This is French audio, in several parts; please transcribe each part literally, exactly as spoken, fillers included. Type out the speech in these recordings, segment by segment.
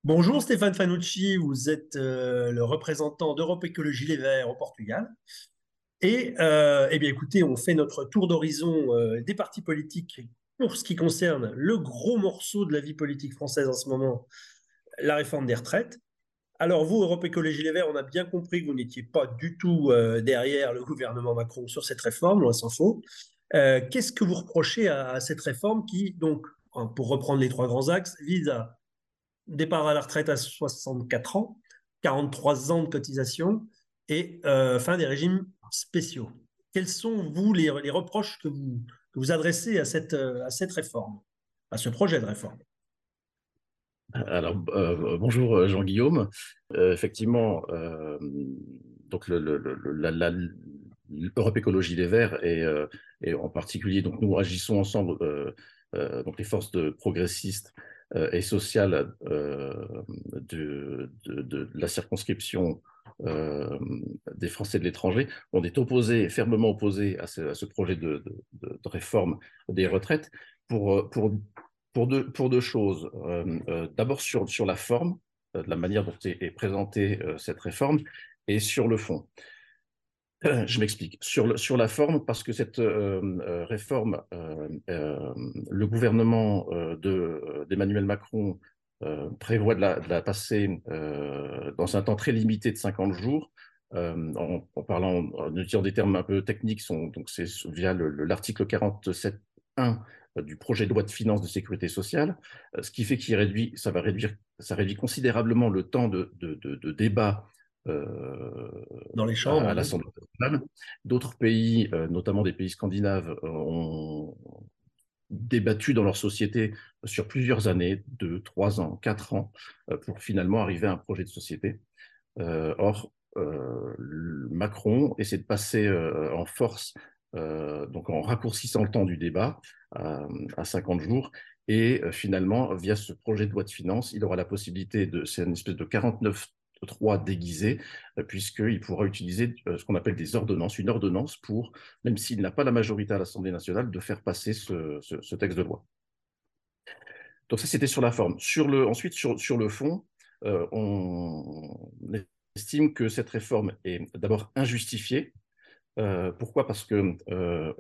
Bonjour Stéphane Fanucci, vous êtes euh, le représentant d'Europe Écologie Les Verts au Portugal. Et euh, eh bien écoutez, on fait notre tour d'horizon euh, des partis politiques pour ce qui concerne le gros morceau de la vie politique française en ce moment, la réforme des retraites. Alors vous, Europe Écologie Les Verts, on a bien compris que vous n'étiez pas du tout euh, derrière le gouvernement Macron sur cette réforme, loin s'en faut. Euh, Qu'est-ce que vous reprochez à, à cette réforme qui, donc, hein, pour reprendre les trois grands axes, vise à départ à la retraite à soixante-quatre ans, quarante-trois ans de cotisation et euh, fin des régimes spéciaux. Quels sont, vous, les, les reproches que vous, que vous adressez à cette, à cette réforme, à ce projet de réforme? Alors, euh, bonjour euh, Jean-Guillaume. Euh, effectivement, euh, donc le, le- le- la, la- l'Europe Écologie Les Verts et, euh, et en particulier, donc nous agissons ensemble, euh, euh, donc les forces de progressistes euh, et sociales euh, de, de- de la circonscription euh, des Français de l'étranger. On est opposé, fermement opposé à ce, à ce projet de, de- de- de réforme des retraites pour, pour pour deux, pour deux choses. Euh, euh, d'abord sur, sur la forme, euh, de la manière dont est, est présentée euh, cette réforme, et sur le fond. Euh, je m'explique. Sur, le, sur la forme, parce que cette euh, euh, réforme, euh, euh, le gouvernement euh, de, d'Emmanuel Macron euh, prévoit de la, de la passer euh, dans un temps très limité de cinquante jours. Euh, en, en parlant, en utilisant des termes un peu techniques, sont, donc c'est via le, le, l'article quarante-sept un du projet de loi de finances de sécurité sociale, euh, ce qui fait qu'il réduit, ça va réduire, ça réduit considérablement le temps de, de, de, de débat euh, Dans les à, chambres, à oui. l'Assemblée nationale. D'autres pays, euh, notamment des pays scandinaves, euh, ont débattu dans leur société sur plusieurs années, deux, trois ans, quatre ans, euh, pour finalement arriver à un projet de société. Euh, or, euh, Macron essaie de passer euh, en force, euh, donc en raccourcissant le temps du débat à, à cinquante jours. Et euh, finalement, via ce projet de loi de finances, il aura la possibilité de, c'est une espèce de quarante-neuf trois déguisé, euh, puisqu'il pourra utiliser euh, ce qu'on appelle des ordonnances, une ordonnance pour, même s'il n'a pas la majorité à l'Assemblée nationale, de faire passer ce, ce, ce texte de loi. Donc ça, c'était sur la forme. Sur le, ensuite, sur, sur le fond, euh, on estime que cette réforme est d'abord injustifiée. Euh, pourquoi? Parce que euh,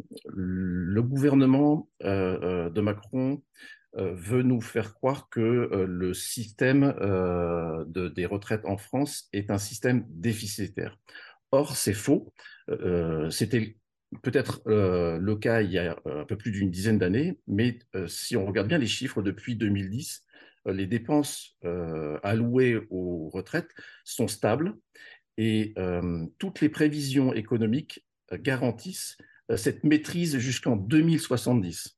le gouvernement euh, euh, de Macron euh, veut nous faire croire que euh, le système euh, de, des retraites en France est un système déficitaire. Or, c'est faux. Euh, C'était peut-être euh, le cas il y a un peu plus d'une dizaine d'années, mais euh, si on regarde bien les chiffres depuis deux mille dix, euh, les dépenses euh, allouées aux retraites sont stables et euh, toutes les prévisions économiques euh, garantissent euh, cette maîtrise jusqu'en deux mille soixante-dix.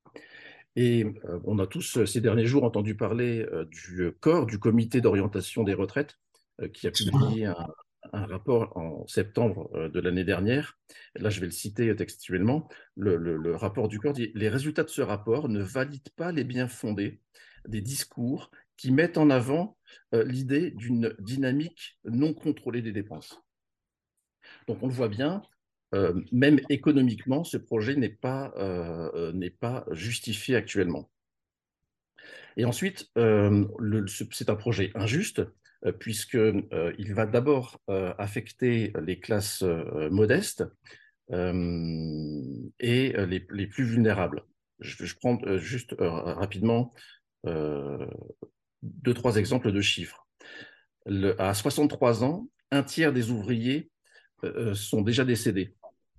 Et euh, on a tous euh, ces derniers jours entendu parler euh, du corps du comité d'orientation des retraites euh, qui a publié un, un rapport en septembre euh, de l'année dernière. Là, je vais le citer textuellement. Le, le, le rapport du corps dit: les résultats de ce rapport ne valident pas les biens fondés des discours qui mettent en avant euh, l'idée d'une dynamique non contrôlée des dépenses. Donc on le voit bien, euh, même économiquement, ce projet n'est pas, euh, n'est pas justifié actuellement. Et ensuite, euh, le- c'est un projet injuste, euh, puisque euh, il va d'abord euh, affecter les classes euh, modestes euh, et euh, les, les plus vulnérables. Je, je prends euh, juste euh, rapidement euh, deux, trois exemples de chiffres. Le- à soixante-trois ans, un tiers des ouvriers euh, sont déjà décédés.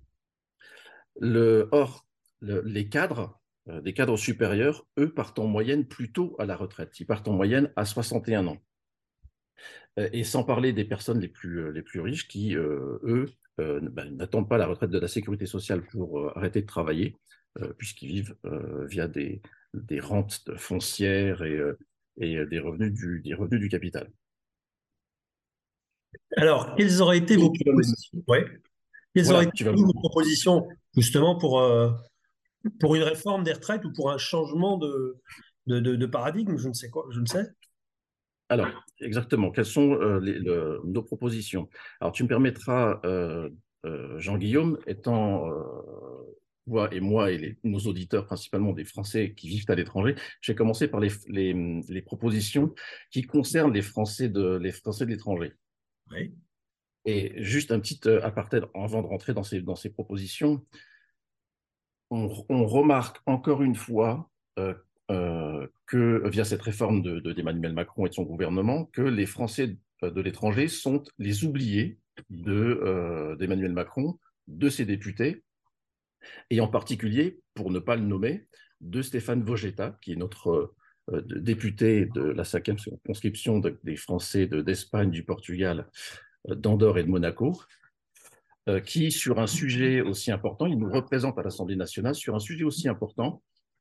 Le, or, le- les cadres, euh, des cadres supérieurs, eux, partent en moyenne plus tôt à la retraite. Ils partent en moyenne à soixante et un ans. Euh, Et sans parler des personnes les plus, euh, les plus riches qui, euh, eux, euh, ben, n'attendent pas la retraite de la sécurité sociale pour euh, arrêter de travailler, euh, puisqu'ils vivent euh, via des, des rentes foncières et, euh, et euh, des revenus du, des revenus du capital. Alors, quelles auraient été vos Et tu vas me- propositions? Ouais. Quelles auraient Voilà, été tu vas me- vos propositions justement pour, euh, pour une réforme des retraites ou pour un changement de, de, de- de paradigme? Je ne sais quoi, je ne sais. Alors, exactement, quelles sont euh, les- le- nos propositions? Alors, tu me permettras, euh, euh, Jean-Guillaume, étant euh, toi et moi et les, nos auditeurs, principalement des Français qui vivent à l'étranger, je vais commencer par les, les, les propositions qui concernent les Français de, les Français de l'étranger. Oui, Et juste un petit euh, aparté avant de rentrer dans ces, dans ces propositions, on, on remarque encore une fois euh, euh, que via cette réforme de, de, d'Emmanuel Macron et de son gouvernement, que les Français de l'étranger sont les oubliés de, euh, d'Emmanuel Macron, de ses députés, et en particulier, pour ne pas le nommer, de Stéphane Vojetta, qui est notre euh, député de la cinquième circonscription de, des Français de, d'Espagne, du Portugal, euh, d'Andorre et de Monaco, euh, qui, sur un sujet aussi important, il nous représente à l'Assemblée nationale, sur un sujet aussi important,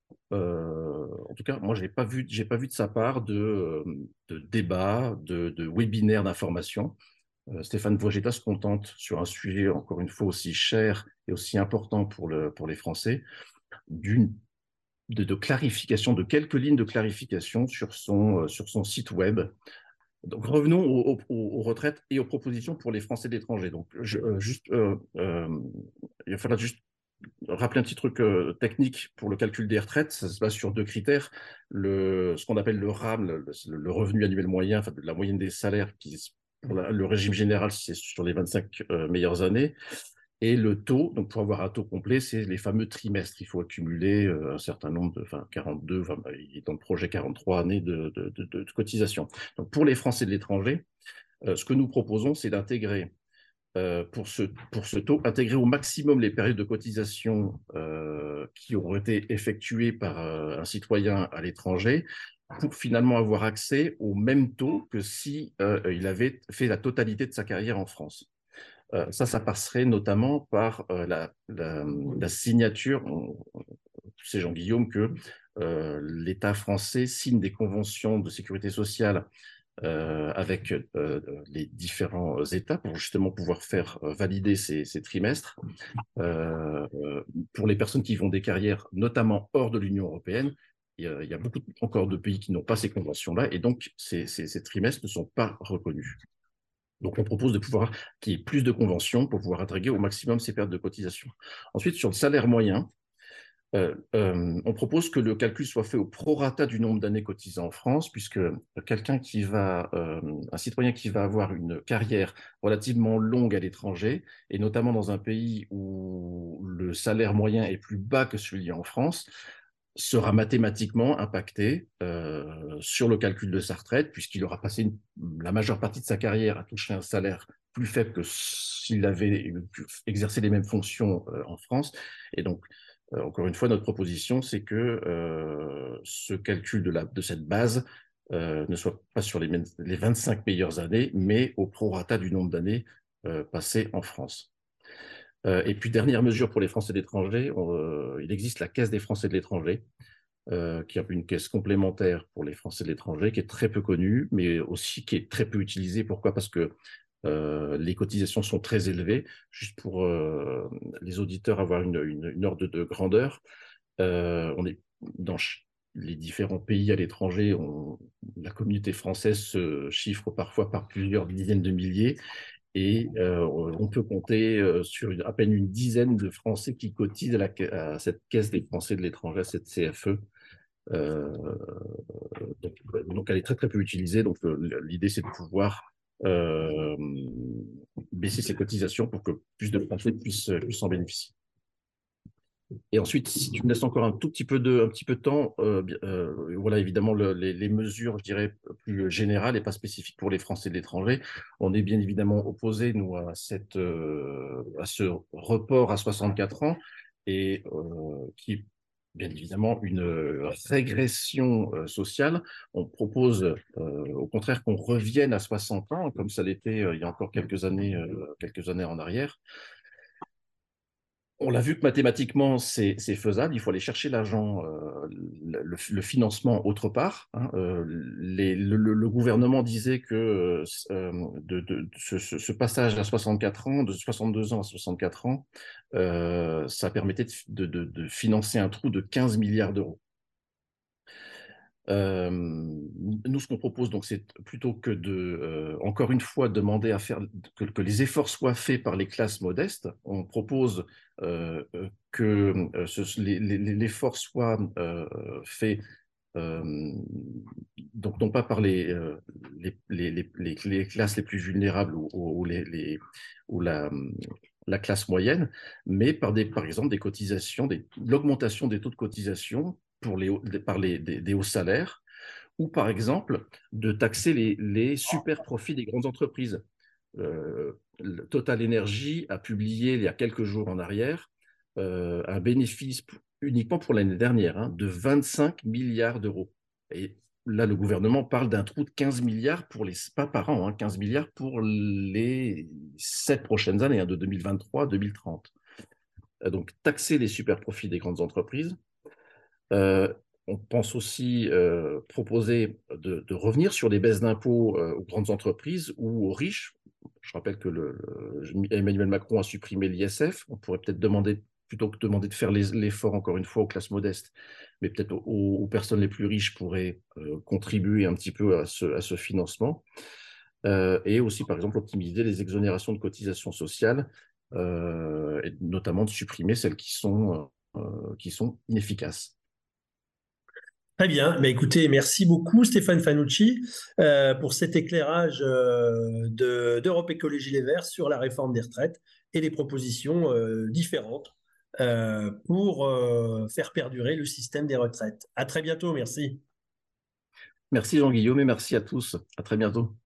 euh, en tout cas, moi, je n'ai pas vu, j'ai pas vu de sa part de, de débat, de, de webinaire d'information. Euh, Stéphane Vojetta se contente sur un sujet, encore une fois, aussi cher et aussi important pour, le, pour les Français, d'une de, de clarification, de quelques lignes de clarification sur son, euh, sur son site web. Donc revenons aux, aux, aux retraites et aux propositions pour les Français de l'étranger. Donc je, euh, juste, euh, euh, il va falloir juste rappeler un petit truc euh, technique pour le calcul des retraites. Ça se base sur deux critères. Le, ce qu'on appelle le R A M, le, le revenu annuel moyen, enfin la moyenne des salaires, qui pour la, le régime général, c'est sur les vingt-cinq euh, meilleures années. Et le taux, donc pour avoir un taux complet, c'est les fameux trimestres. Il faut accumuler euh, un certain nombre de, enfin quarante-deux, enfin, il est dans le projet quarante-trois années de, de, de, de cotisation. Donc pour les Français de l'étranger, euh, ce que nous proposons, c'est d'intégrer euh, pour, ce, pour ce taux, intégrer au maximum les périodes de cotisation euh, qui auront été effectuées par euh, un citoyen à l'étranger pour finalement avoir accès au même taux que si euh, il avait fait la totalité de sa carrière en France. Euh, ça, ça passerait notamment par euh, la, la, la, signature, on, tu sais Jean-Guillaume, que euh, l'État français signe des conventions de sécurité sociale euh, avec euh, les différents États pour justement pouvoir faire euh, valider ces, ces trimestres. Euh, euh, pour les personnes qui font des carrières, notamment hors de l'Union européenne, il y, a, il y a beaucoup encore de pays qui n'ont pas ces conventions-là, et donc ces, ces, ces trimestres ne sont pas reconnus. Donc, on propose de pouvoir qu'il y ait plus de conventions pour pouvoir intégrer au maximum ces pertes de cotisation. Ensuite, sur le salaire moyen, euh, euh, on propose que le calcul soit fait au prorata du nombre d'années cotisées en France, puisque quelqu'un qui va, euh, un citoyen qui va avoir une carrière relativement longue à l'étranger, et notamment dans un pays où le salaire moyen est plus bas que celui en France, sera mathématiquement impacté euh, sur le calcul de sa retraite, puisqu'il aura passé une, la majeure partie de sa carrière à toucher un salaire plus faible que s'il avait exercé les mêmes fonctions euh, en France. Et donc, euh, encore une fois, notre proposition, c'est que euh, ce calcul de, la, de cette base euh, ne soit pas sur les, les vingt-cinq meilleures années, mais au prorata du nombre d'années euh, passées en France. Euh, et puis, dernière mesure pour les Français de l'étranger, euh, il existe la Caisse des Français de l'étranger, euh, qui est une caisse complémentaire pour les Français de l'étranger, qui est très peu connue, mais aussi qui est très peu utilisée. Pourquoi? Parce que euh, les cotisations sont très élevées. Juste pour euh, les auditeurs avoir une, une, une ordre de grandeur, euh, on est dans les différents pays à l'étranger, on, la communauté française se chiffre parfois par plusieurs dizaines de milliers. Et euh, on peut compter euh, sur une, à peine une dizaine de Français qui cotisent à, la, à cette caisse des Français de l'étranger, à cette C F E. Euh, donc, donc, elle est très très peu utilisée. Donc euh, l'idée c'est de pouvoir euh, baisser ses cotisations pour que plus de Français puissent, puissent en bénéficier. Et ensuite, si tu me laisses encore un tout petit peu de, un petit peu de temps, euh, euh, voilà évidemment le, les, les mesures, je dirais, plus générales et pas spécifiques pour les Français de l'étranger. On est bien évidemment opposé, nous, à, cette, euh, à ce report à soixante-quatre ans et euh, qui est bien évidemment une régression euh, sociale. On propose euh, au contraire qu'on revienne à soixante ans, comme ça l'était euh, il y a encore quelques années, euh, quelques années en arrière. On l'a vu que mathématiquement, c'est faisable. Il faut aller chercher l'argent, euh, le, le, financement autre part. Hein. Euh, les, le, le, gouvernement disait que euh, de, de, ce, ce, passage à soixante-quatre ans, de soixante-deux ans à soixante-quatre ans, euh, ça permettait de, de, de financer un trou de quinze milliards d'euros. Euh, nous, ce qu'on propose, donc, c'est plutôt que de, euh, encore une fois, demander à faire que, que les efforts soient faits par les classes modestes. On propose euh, que euh, ce- les- les- l'effort soit euh, fait euh, donc non pas par les, euh, les, les, les, les- les classes les plus vulnérables ou, ou, ou les, les- ou la, la classe moyenne, mais par, des, par exemple des cotisations, des, l'augmentation des taux de cotisation pour les, hauts- par les, des, des hauts salaires, ou par exemple de taxer les, les super profits des grandes entreprises. Euh, Total Energy a publié il y a quelques jours en arrière euh, un bénéfice p- uniquement pour l'année dernière hein, de vingt-cinq milliards d'euros. Et là, le gouvernement parle d'un trou de quinze milliards pour les, pas par an, hein, quinze milliards pour les sept prochaines années, hein, de deux mille vingt-trois à deux mille trente. Euh, Donc, taxer les super profits des grandes entreprises. Euh, on pense aussi euh, proposer de, de revenir sur les baisses d'impôts euh, aux grandes entreprises ou aux riches. Je rappelle que le, le- Emmanuel Macron a supprimé l'I S F. On pourrait peut-être demander, plutôt que demander de faire l'effort encore une fois aux classes modestes, mais peut-être aux, aux personnes les plus riches pourraient euh, contribuer un petit peu à ce, à ce financement. Euh, et aussi, par exemple, optimiser les exonérations de cotisations sociales, euh, et notamment de supprimer celles qui sont, euh, qui sont inefficaces. Très bien. Mais écoutez, merci beaucoup Stéphane Fanucci euh, pour cet éclairage euh, de- d'Europe Écologie Les Verts sur la réforme des retraites et les propositions euh, différentes euh, pour euh, faire perdurer le système des retraites. À très bientôt. Merci. Merci Jean-Guillaume et merci à tous. À très bientôt.